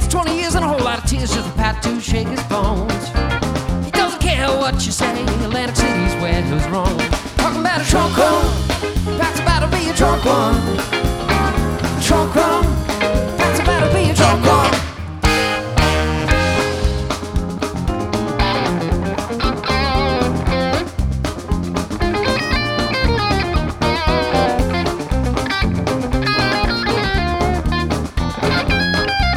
20 years and a whole lot of tears just for Pat to shake his bones. He doesn't care what you say, Atlantic City's where he was wrong.